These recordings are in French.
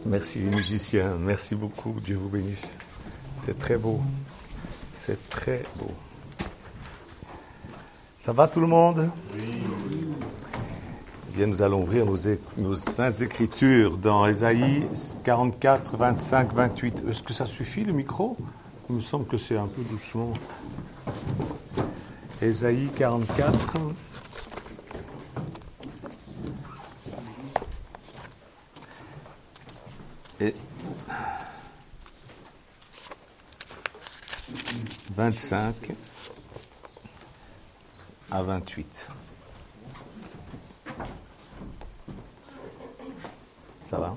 Merci les musiciens, merci beaucoup, Dieu vous bénisse. C'est très beau, c'est très beau. Ça va tout le monde? Oui. Eh bien, nous allons ouvrir nos saintes écritures dans Ésaïe 44, 25, 28. Est-ce que ça suffit le micro? Il me semble que c'est un peu doucement. Ésaïe 44. Et 25 à 28. Ça va?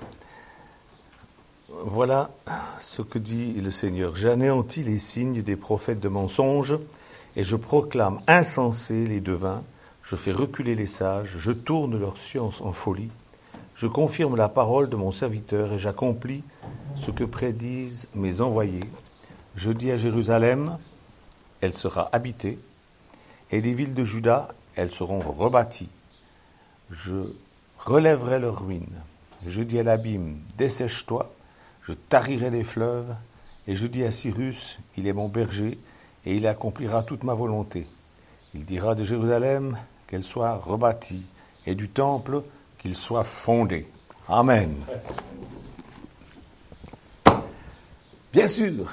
Voilà ce que dit le Seigneur. J'anéantis les signes des prophètes de mensonges et je proclame insensés les devins. Je fais reculer les sages, je tourne leur science en folie. Je confirme la parole de mon serviteur et j'accomplis ce que prédisent mes envoyés. Je dis à Jérusalem, elle sera habitée, et les villes de Juda, elles seront rebâties. Je relèverai leurs ruines. Je dis à l'abîme, dessèche-toi, je tarirai les fleuves, et je dis à Cyrus, il est mon berger, et il accomplira toute ma volonté. Il dira de Jérusalem qu'elle soit rebâtie, et du temple qu'il soit fondé. Amen. Bien sûr,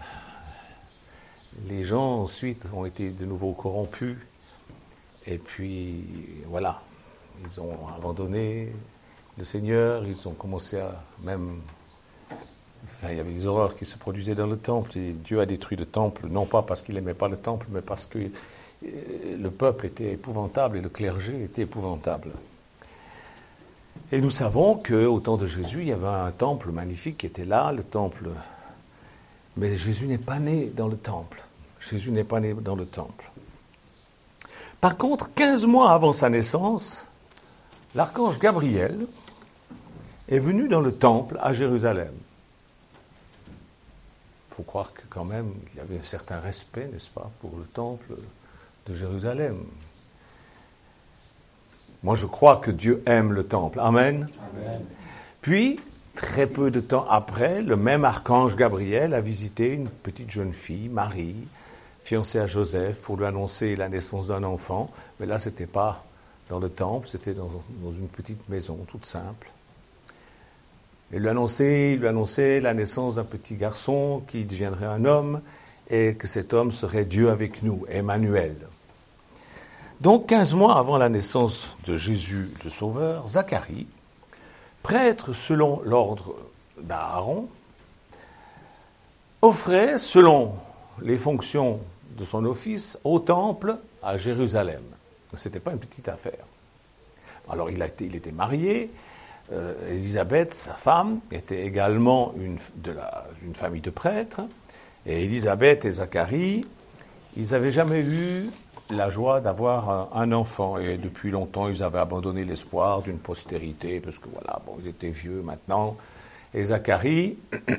les gens ensuite ont été de nouveau corrompus, et puis voilà, ils ont abandonné le Seigneur, ils ont commencé à même... Enfin, il y avait des horreurs qui se produisaient dans le temple, et Dieu a détruit le temple, non pas parce qu'il n'aimait pas le temple, mais parce que le peuple était épouvantable et le clergé était épouvantable. Et nous savons qu'au temps de Jésus, il y avait un temple magnifique qui était là, le temple. Mais Jésus n'est pas né dans le temple. Jésus n'est pas né dans le temple. Par contre, 15 mois avant sa naissance, l'archange Gabriel est venu dans le temple à Jérusalem. Il faut croire que quand même, il y avait un certain respect, n'est-ce pas, pour le temple de Jérusalem. Moi, je crois que Dieu aime le temple. Amen. Amen. Puis, très peu de temps après, le même archange Gabriel a visité une petite jeune fille, Marie, fiancée à Joseph, pour lui annoncer la naissance d'un enfant. Mais là, ce n'était pas dans le temple, c'était dans une petite maison toute simple. Il lui annonçait la naissance d'un petit garçon qui deviendrait un homme et que cet homme serait Dieu avec nous, Emmanuel. Donc, 15 mois avant la naissance de Jésus le Sauveur, Zacharie, prêtre selon l'ordre d'Aaron, offrait, selon les fonctions de son office, au temple à Jérusalem. Ce n'était pas une petite affaire. Alors, il était marié. Élisabeth, sa femme, était également une famille de prêtres. Et Élisabeth et Zacharie, ils n'avaient jamais eu la joie d'avoir un enfant. Et depuis longtemps, ils avaient abandonné l'espoir d'une postérité, parce que voilà, bon, ils étaient vieux maintenant. Et Zacharie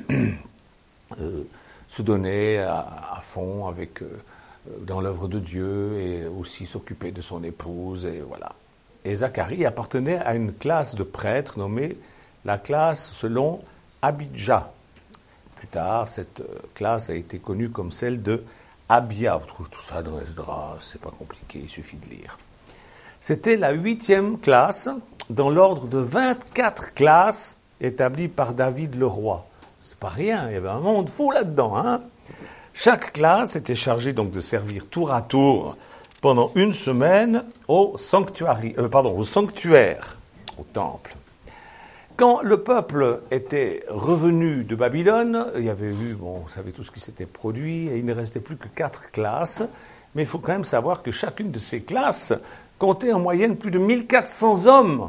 se donnait à fond dans l'œuvre de Dieu et aussi s'occupait de son épouse, et voilà. Et Zacharie appartenait à une classe de prêtres nommée la classe selon Abijah. Plus tard, cette classe a été connue comme celle de Abia. Vous trouvez tout ça dans Esdras, c'est pas compliqué, il suffit de lire. C'était la 8e classe dans l'ordre de 24 classes établies par David le roi. C'est pas rien, il y avait un monde fou là-dedans, hein. Chaque classe était chargée donc de servir tour à tour pendant une semaine au sanctuaire, au temple. Quand le peuple était revenu de Babylone, il y avait eu, vous savez tout ce qui s'était produit, et il ne restait plus que 4 classes, mais il faut quand même savoir que chacune de ces classes comptait en moyenne plus de 1400 hommes.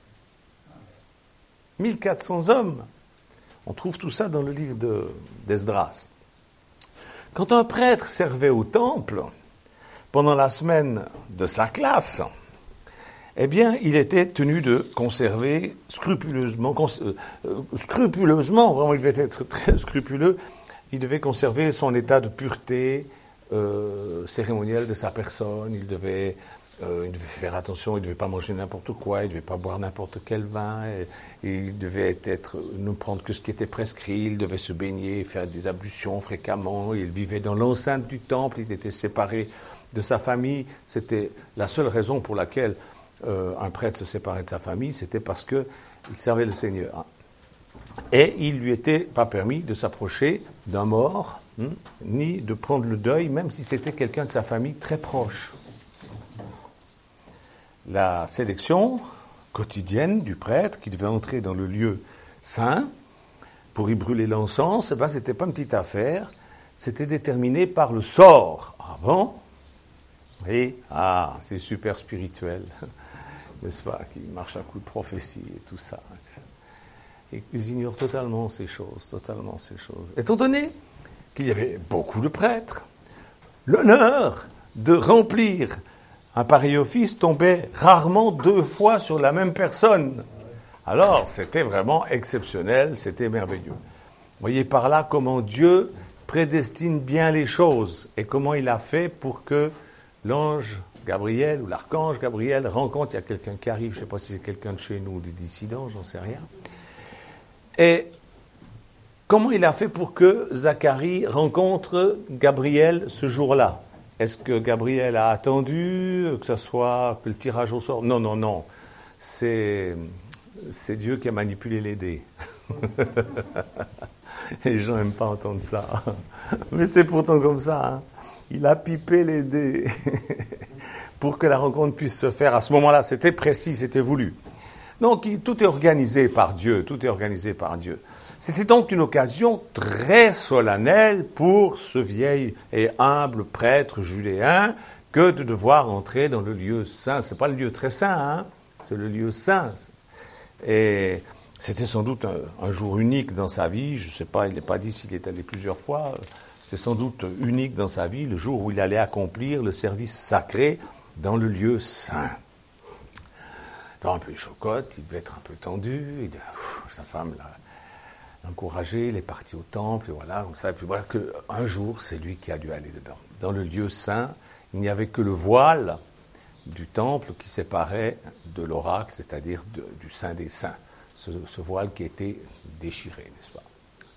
1400 hommes. On trouve tout ça dans le livre d'Esdras. Quand un prêtre servait au temple, pendant la semaine de sa classe, eh bien, il était tenu de conserver scrupuleusement, vraiment, il devait être très scrupuleux, il devait conserver son état de pureté cérémonielle de sa personne, il devait il devait faire attention, il ne devait pas manger n'importe quoi, il ne devait pas boire n'importe quel vin, et il devait ne prendre que ce qui était prescrit, il devait se baigner, faire des ablutions fréquemment, il vivait dans l'enceinte du temple, il était séparé de sa famille. C'était la seule raison pour laquelle un prêtre se séparait de sa famille, c'était parce qu'il servait le Seigneur. Et il ne lui était pas permis de s'approcher d'un mort, ni de prendre le deuil, même si c'était quelqu'un de sa famille très proche. La sélection quotidienne du prêtre qui devait entrer dans le lieu saint pour y brûler l'encens, c'était pas une petite affaire, c'était déterminé par le sort. Ah bon? Oui, c'est super spirituel, n'est-ce pas, qui marche à coup de prophétie et tout ça. Et ils ignorent totalement ces choses. Étant donné qu'il y avait beaucoup de prêtres, l'honneur de remplir un pareil office tombait rarement 2 fois sur la même personne. Alors, c'était vraiment exceptionnel, c'était merveilleux. Vous voyez par là comment Dieu prédestine bien les choses et comment il a fait pour que l'ange Gabriel ou l'archange Gabriel rencontre, il y a quelqu'un qui arrive, je ne sais pas si c'est quelqu'un de chez nous ou des dissidents, j'en sais rien. Et comment il a fait pour que Zacharie rencontre Gabriel ce jour-là? Est-ce que Gabriel a attendu que le tirage au sort? Non. C'est Dieu qui a manipulé les dés. Les gens n'aiment pas entendre ça. Mais c'est pourtant comme ça. Hein. Il a pipé les dés pour que la rencontre puisse se faire à ce moment-là. C'était précis, c'était voulu. Donc, tout est organisé par Dieu. C'était donc une occasion très solennelle pour ce vieil et humble prêtre judéen que de devoir entrer dans le lieu saint. C'est pas le lieu très saint, hein, c'est le lieu saint. Et c'était sans doute un jour unique dans sa vie. Je sais pas, il n'est pas dit s'il est allé plusieurs fois. C'était sans doute unique dans sa vie, le jour où il allait accomplir le service sacré dans le lieu saint. Il un peu les chocottes, il devait être un peu tendu, sa femme l'a encouragé, il est parti au temple, et voilà, comme ça, et puis voilà qu'un jour, c'est lui qui a dû aller dedans. Dans le lieu saint, il n'y avait que le voile du temple qui séparait de l'oracle, c'est-à-dire du Saint des Saints, ce voile qui était déchiré, n'est-ce pas?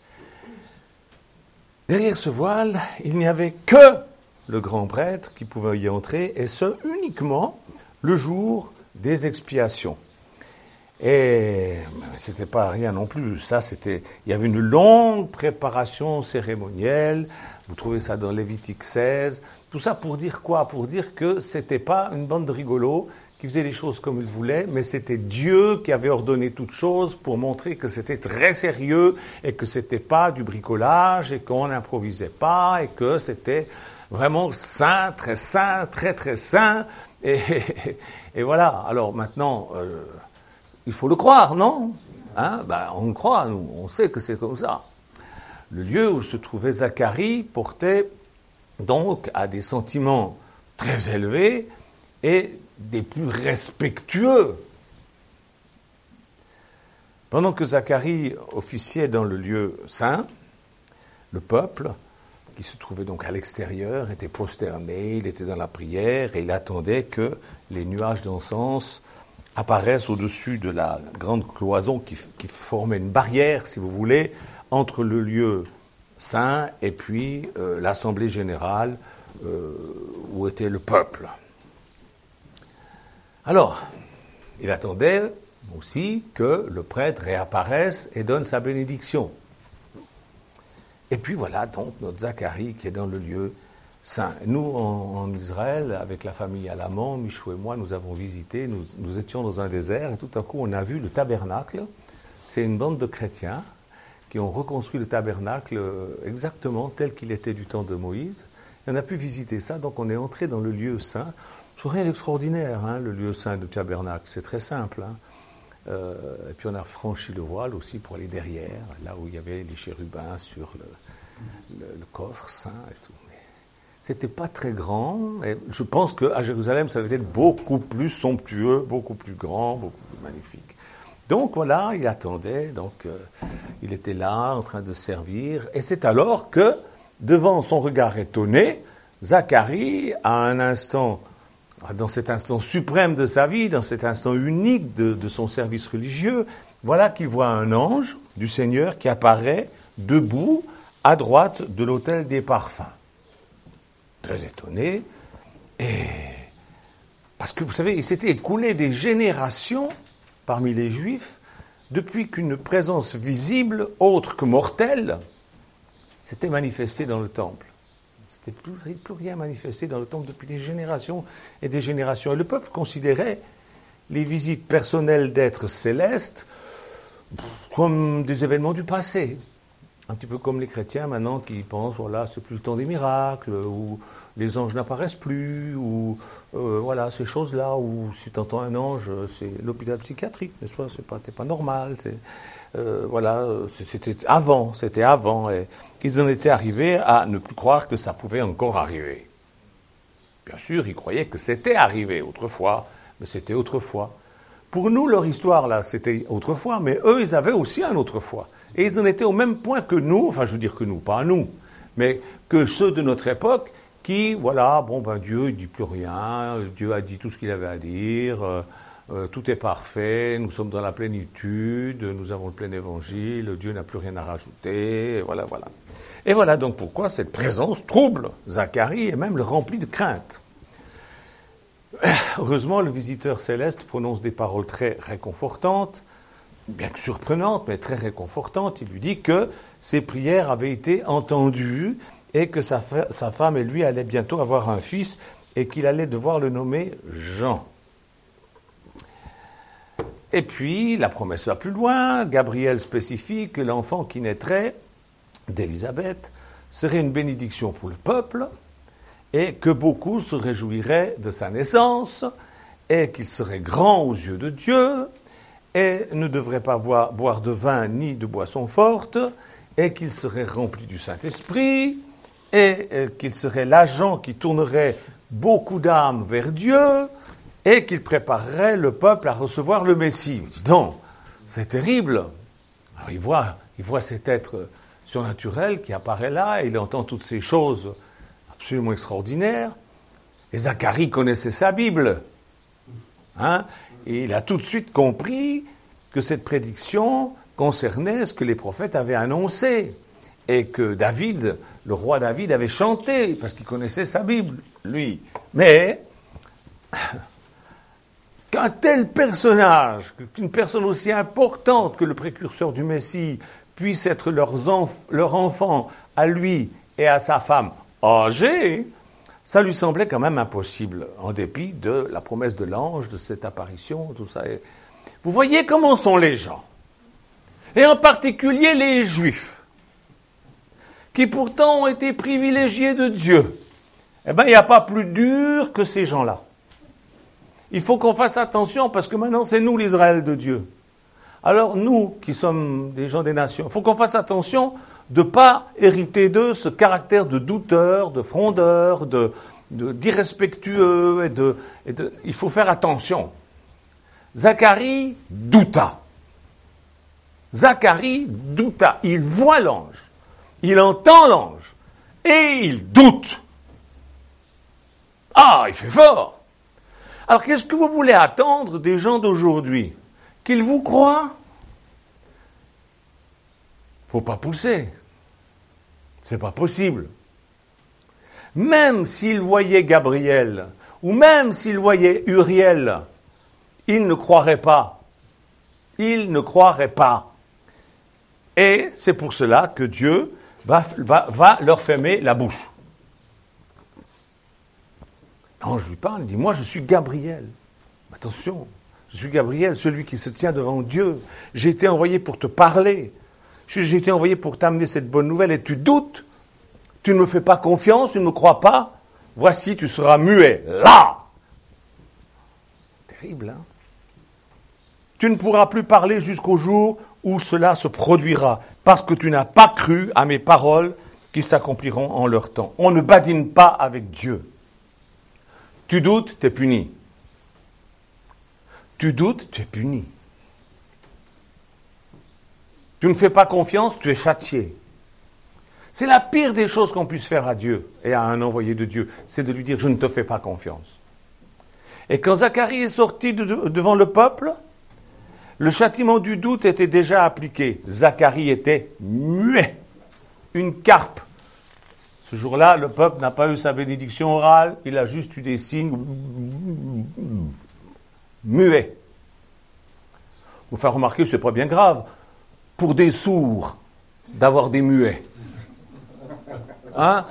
Derrière ce voile, il n'y avait que le grand prêtre qui pouvait y entrer, et ce, uniquement le jour des expiations. Et c'était pas rien non plus. Il y avait une longue préparation cérémonielle. Vous trouvez ça dans Lévitique 16. Tout ça pour dire quoi? Pour dire que c'était pas une bande de rigolos qui faisaient les choses comme ils voulaient, mais c'était Dieu qui avait ordonné toutes choses pour montrer que c'était très sérieux et que c'était pas du bricolage et qu'on n'improvisait pas et que c'était vraiment saint, très saint. Et voilà. Alors maintenant, il faut le croire, non? On le croit, nous, on sait que c'est comme ça. Le lieu où se trouvait Zacharie portait donc à des sentiments très élevés et des plus respectueux. Pendant que Zacharie officiait dans le lieu saint, le peuple, qui se trouvait donc à l'extérieur, était prosterné, il était dans la prière et il attendait que les nuages d'encens apparaissent au-dessus de la grande cloison qui formait une barrière, si vous voulez, entre le lieu saint et puis l'assemblée générale où était le peuple. Alors, il attendait aussi que le prêtre réapparaisse et donne sa bénédiction. Et puis voilà donc notre Zacharie qui est dans le lieu saint. Nous, en Israël, avec la famille Alamand, Michou et moi, nous avons visité, nous étions dans un désert et tout à coup on a vu le tabernacle. C'est une bande de chrétiens qui ont reconstruit le tabernacle exactement tel qu'il était du temps de Moïse. Et on a pu visiter ça, donc on est entré dans le lieu saint. C'est rien d'extraordinaire, hein, le lieu saint du tabernacle, c'est très simple. Et puis on a franchi le voile aussi pour aller derrière, là où il y avait les chérubins sur le coffre saint et tout. Mais c'était pas très grand, et je pense qu'à Jérusalem, ça devait être beaucoup plus somptueux, beaucoup plus grand, beaucoup plus magnifique. Donc voilà, il attendait, donc il était là en train de servir, et c'est alors que, devant son regard étonné, Zacharie, à un instant dans cet instant suprême de sa vie, dans cet instant unique de son service religieux, voilà qu'il voit un ange du Seigneur qui apparaît debout à droite de l'autel des parfums. Très étonné, et parce que vous savez, il s'était écoulé des générations parmi les Juifs depuis qu'une présence visible, autre que mortelle, s'était manifestée dans le temple. C'était plus rien manifesté dans le temple depuis des générations et des générations. Et le peuple considérait les visites personnelles d'êtres célestes comme des événements du passé. Un petit peu comme les chrétiens maintenant qui pensent, voilà, c'est plus le temps des miracles, ou les anges n'apparaissent plus, ou voilà, ces choses-là, ou si tu entends un ange, c'est l'hôpital psychiatrique, n'est-ce pas? T'es pas normal, voilà, c'était avant, et ils en étaient arrivés à ne plus croire que ça pouvait encore arriver. Bien sûr, ils croyaient que c'était arrivé autrefois, mais c'était autrefois. Pour nous, leur histoire, là, c'était autrefois, mais eux, ils avaient aussi un autrefois. Et ils en étaient au même point que nous, enfin, je veux dire que nous, pas nous, mais que ceux de notre époque qui, voilà, bon, ben, Dieu, il dit plus rien, Dieu a dit tout ce qu'il avait à dire, tout est parfait, nous sommes dans la plénitude, nous avons le plein évangile, Dieu n'a plus rien à rajouter, et voilà, voilà. Et voilà donc pourquoi cette présence trouble Zacharie et même le remplit de crainte. Heureusement, le visiteur céleste prononce des paroles très réconfortantes, bien que surprenantes, mais très réconfortantes. Il lui dit que ses prières avaient été entendues et que sa femme et lui allaient bientôt avoir un fils et qu'il allait devoir le nommer Jean. Et puis, la promesse va plus loin. Gabriel spécifie que l'enfant qui naîtrait d'Élisabeth serait une bénédiction pour le peuple et que beaucoup se réjouiraient de sa naissance et qu'il serait grand aux yeux de Dieu et ne devrait pas boire de vin ni de boisson forte et qu'il serait rempli du Saint-Esprit et qu'il serait l'agent qui tournerait beaucoup d'âmes vers Dieu et qu'il préparerait le peuple à recevoir le Messie. Dis donc, c'est terrible. Alors il voit cet être surnaturel qui apparaît là, et il entend toutes ces choses absolument extraordinaires. Et Zacharie connaissait sa Bible. Hein, et il a tout de suite compris que cette prédiction concernait ce que les prophètes avaient annoncé. Et que David, le roi David, avait chanté, parce qu'il connaissait sa Bible, lui. Mais qu'un tel personnage, qu'une personne aussi importante que le précurseur du Messie, puisse être leur enfant à lui et à sa femme âgée, ça lui semblait quand même impossible, en dépit de la promesse de l'ange, de cette apparition, tout ça. Et vous voyez comment sont les gens, et en particulier les Juifs, qui pourtant ont été privilégiés de Dieu. Eh bien, il n'y a pas plus dur que ces gens-là. Il faut qu'on fasse attention, parce que maintenant, c'est nous l'Israël de Dieu. Alors, nous, qui sommes des gens des nations, il faut qu'on fasse attention de ne pas hériter d'eux ce caractère de douteur, de frondeur, d'irrespectueux, il faut faire attention. Zacharie douta. Il voit l'ange, il entend l'ange, et il doute. Ah, il fait fort. Alors, qu'est-ce que vous voulez attendre des gens d'aujourd'hui? Qu'ils vous croient? Faut pas pousser. C'est pas possible. Même s'ils voyaient Gabriel, ou même s'ils voyaient Uriel, ils ne croiraient pas. Ils ne croiraient pas. Et c'est pour cela que Dieu va leur fermer la bouche. L'ange lui parle, il dit, moi je suis Gabriel. Attention, je suis Gabriel, celui qui se tient devant Dieu. J'ai été envoyé pour te parler. J'ai été envoyé pour t'amener cette bonne nouvelle et tu doutes. Tu ne me fais pas confiance, tu ne me crois pas. Voici, tu seras muet. Là! Terrible, hein? Tu ne pourras plus parler jusqu'au jour où cela se produira, parce que tu n'as pas cru à mes paroles qui s'accompliront en leur temps. On ne badine pas avec Dieu. Tu doutes, tu es puni. Tu doutes, tu es puni. Tu ne fais pas confiance, tu es châtié. C'est la pire des choses qu'on puisse faire à Dieu et à un envoyé de Dieu, c'est de lui dire « je ne te fais pas confiance ». Et quand Zacharie est sorti devant le peuple, le châtiment du doute était déjà appliqué. Zacharie était muet, une carpe. Ce jour-là, le peuple n'a pas eu sa bénédiction orale, il a juste eu des signes muets. Vous faire remarquer, c'est pas bien grave pour des sourds d'avoir des muets. Hein?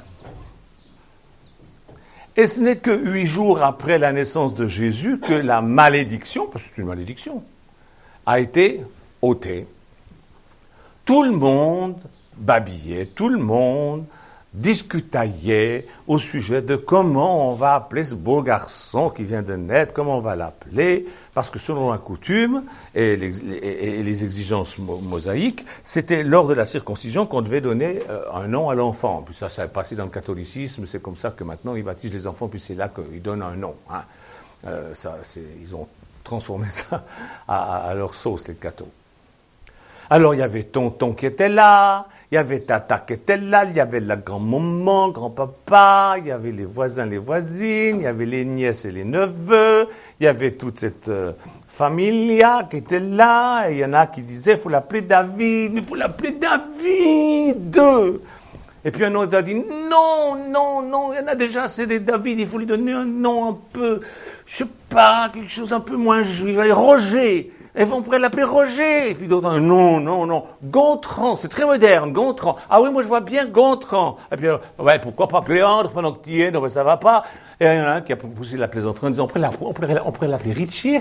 Et ce n'est que 8 jours après la naissance de Jésus que la malédiction, parce que c'est une malédiction, a été ôtée. Tout le monde babillait, tout le monde discutaillait au sujet de comment on va appeler ce beau garçon qui vient de naître, comment on va l'appeler, parce que selon la coutume et les exigences mosaïques, c'était lors de la circoncision qu'on devait donner un nom à l'enfant. Puis ça est passé dans le catholicisme, c'est comme ça que maintenant ils baptisent les enfants, puis c'est là qu'ils donnent un nom. Hein. Ils ont transformé ça à leur sauce, les cathos. Alors il y avait tonton qui était là, il y avait tata qui était là, il y avait la grand-maman, grand-papa, il y avait les voisins, les voisines, il y avait les nièces et les neveux, il y avait toute cette familia qui était là, et il y en a qui disaient, il faut l'appeler David, il faut l'appeler David. Et puis un autre a dit, non, il y en a déjà assez des David, il faut lui donner un nom un peu, je sais pas, quelque chose d'un peu moins juif, Roger. Et on pourrait l'appeler Roger. Et puis d'autres, non. Gontran, c'est très moderne, Gontran. Ah oui, moi je vois bien Gontran. Et puis, ouais, pourquoi pas Cléandre pendant que tu y es? Non, mais ça va pas. Et il y en a un qui a poussé la plaisanterie en disant, on pourrait l'appeler Richie.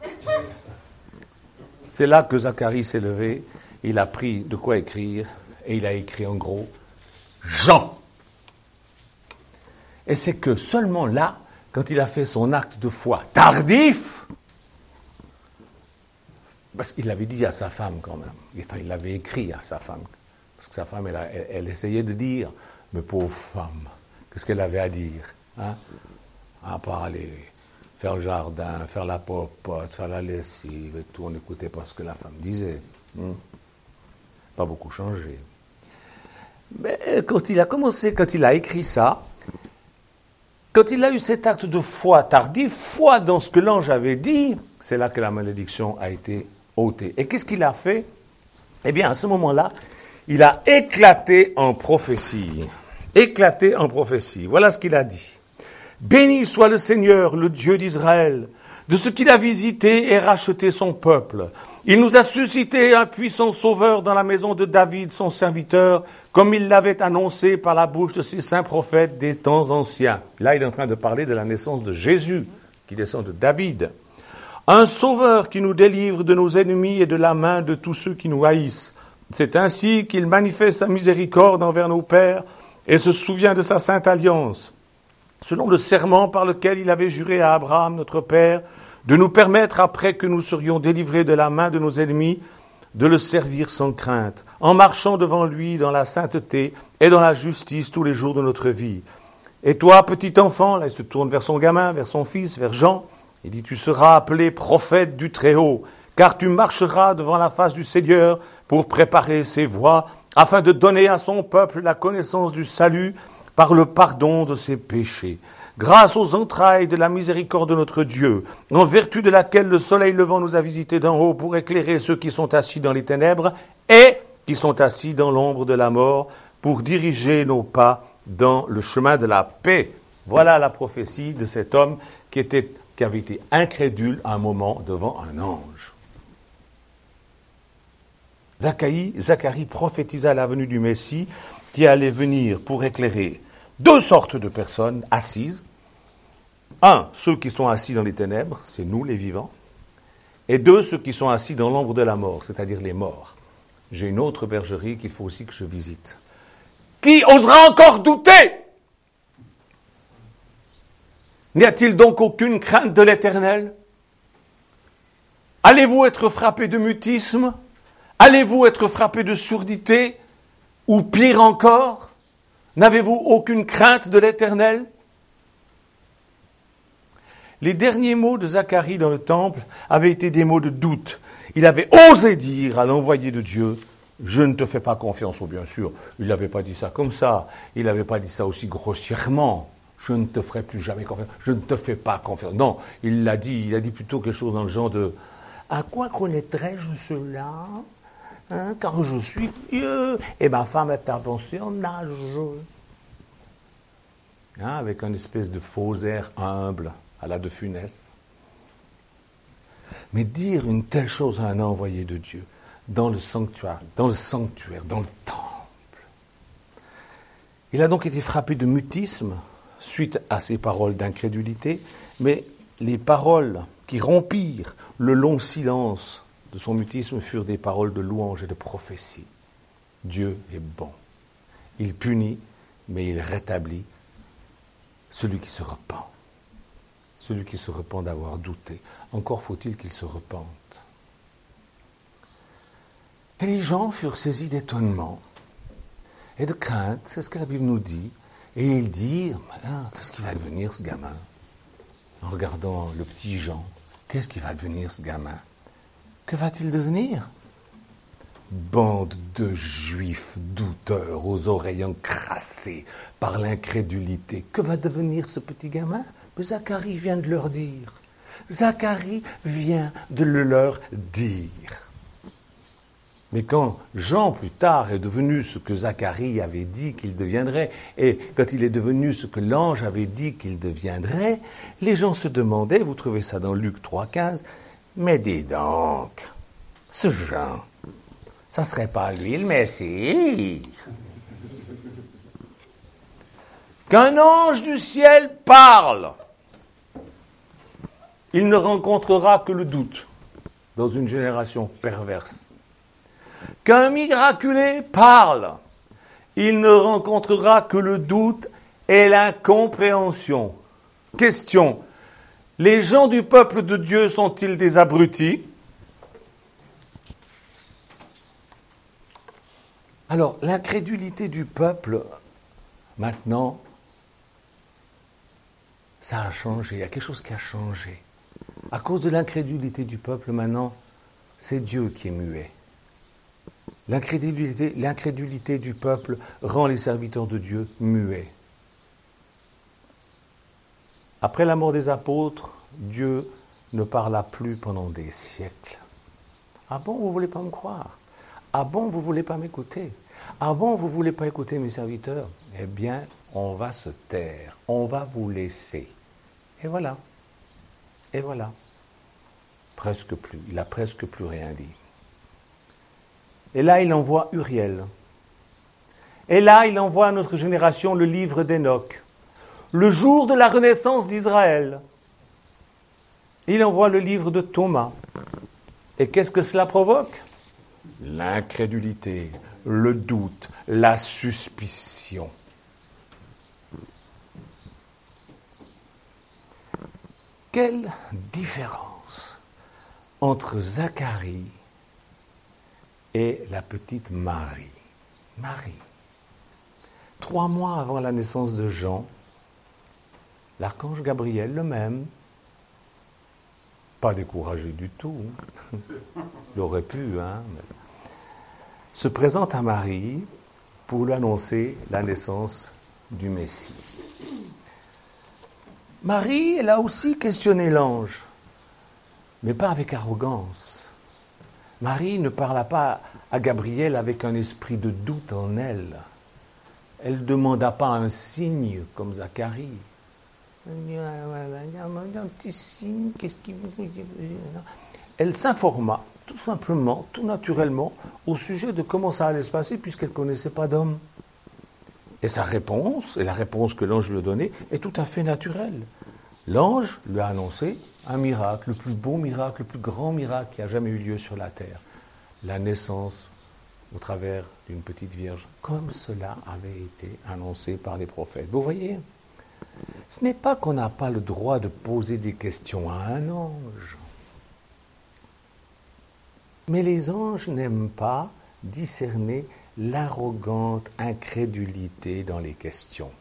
C'est là que Zacharie s'est levé. Il a pris de quoi écrire. Et il a écrit en gros, Jean. Et c'est que seulement là, quand il a fait son acte de foi tardif, parce qu'il l'avait dit à sa femme quand même. Enfin, il l'avait écrit à sa femme. Parce que sa femme, elle essayait de dire, mais pauvre femme, qu'est-ce qu'elle avait à dire, hein? À part aller faire le jardin, faire la popote, faire la lessive et tout, on n'écoutait pas ce que la femme disait. Pas beaucoup changé. Mais quand il a écrit ça, quand il a eu cet acte de foi tardif, foi dans ce que l'ange avait dit, c'est là que la malédiction a été ôté. Et qu'est-ce qu'il a fait? Eh bien, à ce moment-là, il a éclaté en prophétie. Éclaté en prophétie. Voilà ce qu'il a dit. Béni soit le Seigneur, le Dieu d'Israël, de ce qu'il a visité et racheté son peuple. Il nous a suscité un puissant sauveur dans la maison de David, son serviteur, comme il l'avait annoncé par la bouche de ses saints prophètes des temps anciens. Là, il est en train de parler de la naissance de Jésus, qui descend de David. Un sauveur qui nous délivre de nos ennemis et de la main de tous ceux qui nous haïssent. C'est ainsi qu'il manifeste sa miséricorde envers nos pères et se souvient de sa sainte alliance, selon le serment par lequel il avait juré à Abraham, notre père, de nous permettre, après que nous serions délivrés de la main de nos ennemis, de le servir sans crainte, en marchant devant lui dans la sainteté et dans la justice tous les jours de notre vie. Et toi, petit enfant, là il se tourne vers son gamin, vers son fils, vers Jean, il dit, tu seras appelé prophète du Très-Haut, car tu marcheras devant la face du Seigneur pour préparer ses voies, afin de donner à son peuple la connaissance du salut par le pardon de ses péchés. Grâce aux entrailles de la miséricorde de notre Dieu, en vertu de laquelle le soleil levant nous a visités d'en haut pour éclairer ceux qui sont assis dans les ténèbres et qui sont assis dans l'ombre de la mort, pour diriger nos pas dans le chemin de la paix. Voilà la prophétie de cet homme qui avait été incrédule à un moment devant un ange. Zacharie prophétisa la venue du Messie qui allait venir pour éclairer 2 sortes de personnes assises. 1, ceux qui sont assis dans les ténèbres, c'est nous les vivants. Et 2, ceux qui sont assis dans l'ombre de la mort, c'est-à-dire les morts. J'ai une autre bergerie qu'il faut aussi que je visite. Qui osera encore douter? N'y a-t-il donc aucune crainte de l'Éternel? Allez-vous être frappé de mutisme? Allez-vous être frappé de surdité? Ou pire encore, n'avez-vous aucune crainte de l'Éternel? Les derniers mots de Zacharie dans le temple avaient été des mots de doute. Il avait osé dire à l'envoyé de Dieu, je ne te fais pas confiance. Oh, bien sûr, il n'avait pas dit ça comme ça. Il n'avait pas dit ça aussi grossièrement. je ne te ferai plus jamais confiance, je ne te fais pas confiance. Non, il a dit plutôt quelque chose dans le genre de « À quoi connaîtrais-je cela car je suis vieux et ma femme est avancée en âge. » Avec un espèce de faux air humble à la De Funès. Mais dire une telle chose à un envoyé de Dieu, dans le sanctuaire, dans le temple. Il a donc été frappé de mutisme suite à ces paroles d'incrédulité, mais les paroles qui rompirent le long silence de son mutisme furent des paroles de louange et de prophétie. Dieu est bon. Il punit, mais il rétablit celui qui se repent. Celui qui se repent d'avoir douté. Encore faut-il qu'il se repente. Et les gens furent saisis d'étonnement et de crainte, c'est ce que la Bible nous dit. Et ils dirent, qu'est-ce qui va devenir ce gamin? En regardant le petit Jean, qu'est-ce qui va devenir ce gamin? Que va-t-il devenir? Bande de juifs douteurs aux oreilles encrassées par l'incrédulité. Que va devenir ce petit gamin? Mais Zacharie vient de leur dire. Zacharie vient de le leur dire. Mais quand Jean, plus tard, est devenu ce que Zacharie avait dit qu'il deviendrait, et quand il est devenu ce que l'ange avait dit qu'il deviendrait, les gens se demandaient, vous trouvez ça dans Luc 3,15, mais dis donc, ce Jean, ça serait pas lui le Messie? Qu'un ange du ciel parle, il ne rencontrera que le doute dans une génération perverse. Qu'un miraculé parle, il ne rencontrera que le doute et l'incompréhension. Question, les gens du peuple de Dieu sont-ils des abrutis? Alors, l'incrédulité du peuple, maintenant, ça a changé, il y a quelque chose qui a changé. À cause de l'incrédulité du peuple, maintenant, c'est Dieu qui est muet. L'incrédulité du peuple rend les serviteurs de Dieu muets. Après la mort des apôtres, Dieu ne parla plus pendant des siècles. Ah bon, vous ne voulez pas me croire? Ah bon, vous ne voulez pas m'écouter? Ah bon, vous ne voulez pas écouter mes serviteurs? Eh bien, on va se taire, on va vous laisser. Et voilà. Et voilà. Presque plus. Il n'a presque plus rien dit. Et là, il envoie Uriel. Et là, il envoie à notre génération le livre d'Enoch. Le jour de la renaissance d'Israël. Il envoie le livre de Thomas. Et qu'est-ce que cela provoque? L'incrédulité, le doute, la suspicion. Quelle différence entre Zacharie et la petite Marie. Marie. 3 mois avant la naissance de Jean, l'archange Gabriel, le même, pas découragé du tout, il aurait pu, se présente à Marie pour lui annoncer la naissance du Messie. Marie, elle a aussi questionné l'ange, mais pas avec arrogance. Marie ne parla pas à Gabriel avec un esprit de doute en elle. Elle ne demanda pas un signe comme Zacharie. Un petit signe, qu'est-ce qu'il vous dit? Elle s'informa, tout simplement, tout naturellement, au sujet de comment ça allait se passer, puisqu'elle ne connaissait pas d'homme. Et sa réponse, et la réponse que l'ange lui a donnée, est tout à fait naturelle. L'ange lui a annoncé un miracle, le plus beau miracle, le plus grand miracle qui a jamais eu lieu sur la terre. La naissance au travers d'une petite vierge, comme cela avait été annoncé par les prophètes. Vous voyez, ce n'est pas qu'on n'a pas le droit de poser des questions à un ange. Mais les anges n'aiment pas discerner l'arrogante incrédulité dans les questions.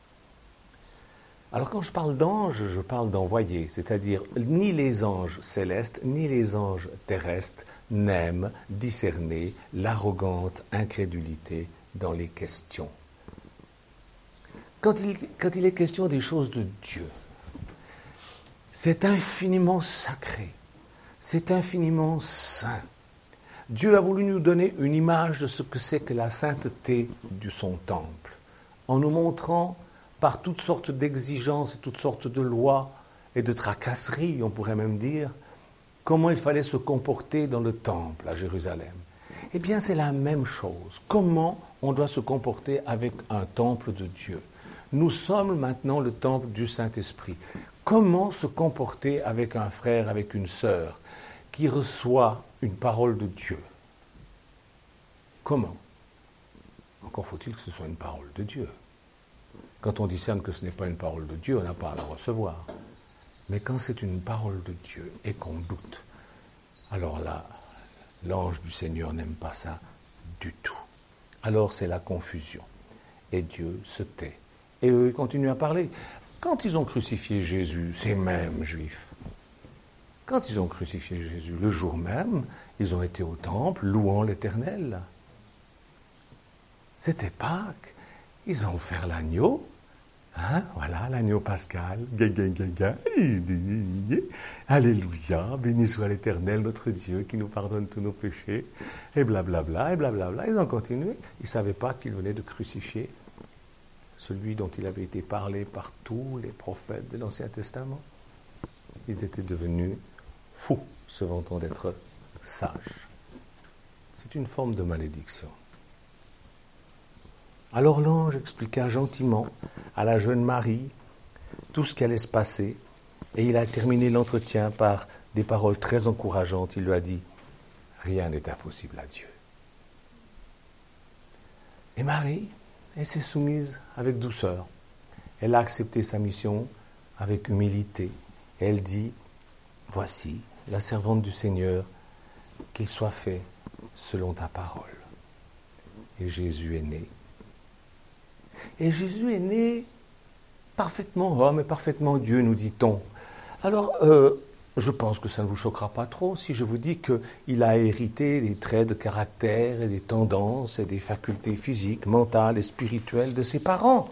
Alors quand je parle d'anges, je parle d'envoyés, c'est-à-dire ni les anges célestes, ni les anges terrestres n'aiment discerner l'arrogante incrédulité dans les questions. quand il est question des choses de Dieu, c'est infiniment sacré, c'est infiniment saint. Dieu a voulu nous donner une image de ce que c'est que la sainteté de son temple, en nous montrant par toutes sortes d'exigences et toutes sortes de lois et de tracasseries, on pourrait même dire, comment il fallait se comporter dans le temple à Jérusalem. Eh bien, c'est la même chose. Comment on doit se comporter avec un temple de Dieu. Nous sommes maintenant le temple du Saint-Esprit. Comment se comporter avec un frère, avec une sœur qui reçoit une parole de Dieu? Comment? Encore faut-il que ce soit une parole de Dieu. Quand on discerne que ce n'est pas une parole de Dieu, on n'a pas à la recevoir. Mais quand c'est une parole de Dieu et qu'on doute, alors là, l'ange du Seigneur n'aime pas ça du tout. Alors c'est la confusion. Et Dieu se tait. Et eux, ils continuent à parler. Quand ils ont crucifié Jésus, ces mêmes Juifs, quand ils ont crucifié Jésus, le jour même, ils ont été au temple louant l'Éternel. C'était Pâques. Ils ont offert l'agneau. Hein, voilà, l'agneau pascal. Alléluia, béni soit l'Éternel, notre Dieu, qui nous pardonne tous nos péchés. Et blablabla, et blablabla. Ils ont continué. Ils ne savaient pas qu'ils venaient de crucifier celui dont il avait été parlé par tous les prophètes de l'Ancien Testament. Ils étaient devenus fous, se vantant d'être sages. C'est une forme de malédiction. Alors l'ange expliqua gentiment à la jeune Marie tout ce qui allait se passer, et il a terminé l'entretien par des paroles très encourageantes. Il lui a dit « Rien n'est impossible à Dieu ». Et Marie, elle s'est soumise avec douceur. Elle a accepté sa mission avec humilité. Et elle dit « Voici la servante du Seigneur, qu'il soit fait selon ta parole ». Et Jésus est né. Et Jésus est né parfaitement homme et parfaitement Dieu, nous dit-on. Alors, je pense que ça ne vous choquera pas trop si je vous dis qu'il a hérité des traits de caractère et des tendances et des facultés physiques, mentales et spirituelles de ses parents.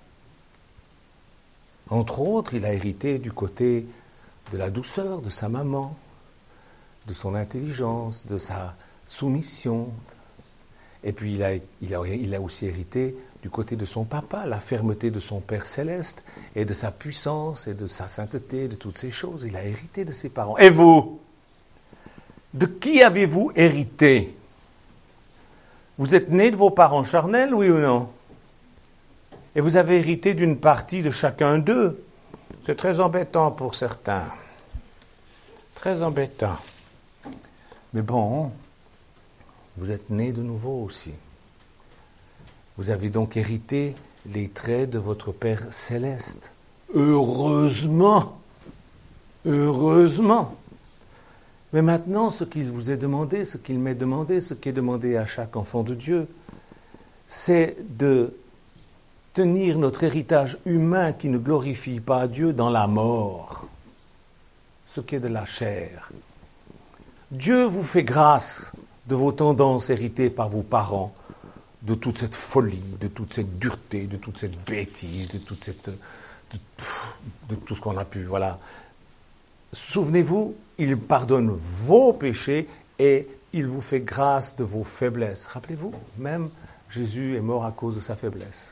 Entre autres, il a hérité du côté de la douceur de sa maman, de son intelligence, de sa soumission. Et puis il a aussi hérité du côté de son papa, la fermeté de son Père céleste, et de sa puissance, et de sa sainteté, de toutes ces choses. Il a hérité de ses parents. Et vous? De qui avez-vous hérité? Vous êtes né de vos parents charnels, oui ou non? Et vous avez hérité d'une partie de chacun d'eux. C'est très embêtant pour certains. Très embêtant. Mais bon, vous êtes né de nouveau aussi. Vous avez donc hérité les traits de votre Père céleste. Heureusement! Heureusement! Mais maintenant, ce qu'il vous est demandé, ce qu'il m'est demandé, ce qui est demandé à chaque enfant de Dieu, c'est de tenir notre héritage humain qui ne glorifie pas Dieu dans la mort, ce qui est de la chair. Dieu vous fait grâce de vos tendances héritées par vos parents, de toute cette folie, de toute cette dureté, de toute cette bêtise, de toute cette, de tout ce qu'on a pu, voilà. Souvenez-vous, il pardonne vos péchés et il vous fait grâce de vos faiblesses. Rappelez-vous, même Jésus est mort à cause de sa faiblesse.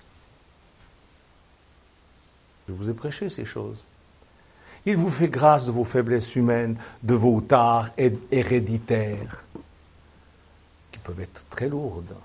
Je vous ai prêché ces choses. Il vous fait grâce de vos faiblesses humaines, de vos tares héréditaires, qui peuvent être très lourdes.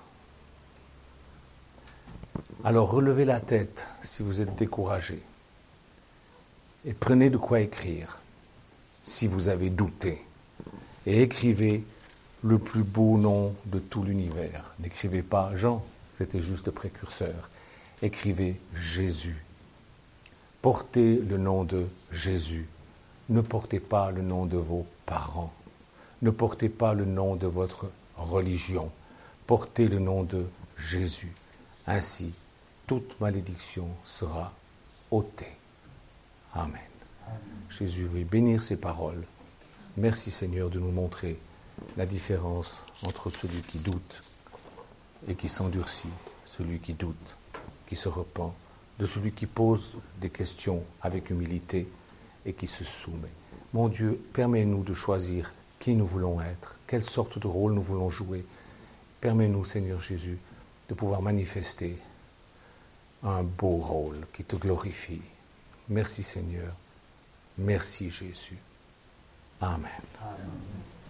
Alors relevez la tête si vous êtes découragé et prenez de quoi écrire si vous avez douté et écrivez le plus beau nom de tout l'univers. N'écrivez pas Jean, c'était juste le précurseur. Écrivez Jésus. Portez le nom de Jésus. Ne portez pas le nom de vos parents. Ne portez pas le nom de votre religion. Portez le nom de Jésus. Ainsi, toute malédiction sera ôtée. Amen. Jésus veut bénir ces paroles. Merci Seigneur de nous montrer la différence entre celui qui doute et qui s'endurcit, celui qui doute, qui se repent de celui qui pose des questions avec humilité et qui se soumet. Mon Dieu, permets-nous de choisir qui nous voulons être, quelle sorte de rôle nous voulons jouer. Permets-nous, Seigneur Jésus, de pouvoir manifester un beau rôle qui te glorifie. Merci Seigneur. Merci Jésus. Amen. Amen.